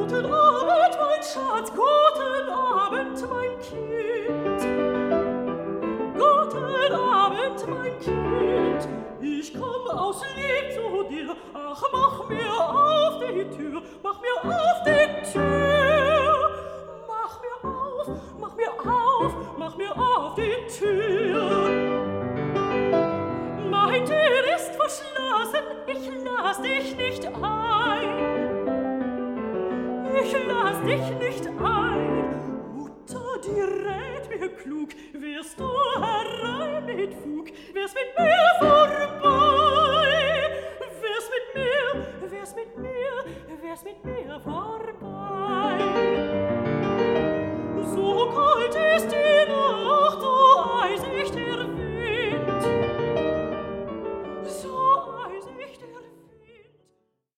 mein Schatz, guten Abend, mein Kind. Guten Abend, mein Kind. Ich komm aus Lieb zu dir. Ach, mach mir auf die Tür, mach mir auf die Tür. Mach mir auf, mach mir auf, mach mir auf die Tür. Mein Tür ist verschlossen, ich lass dich nicht ein. Ich lass dich nicht ein. Mutter, die rät mir klug, wirst du herein mit Fug, wär's mit mir vorbei. Wär's mit mir, wär's mit mir, wär's mit mir vorbei. So kalt ist die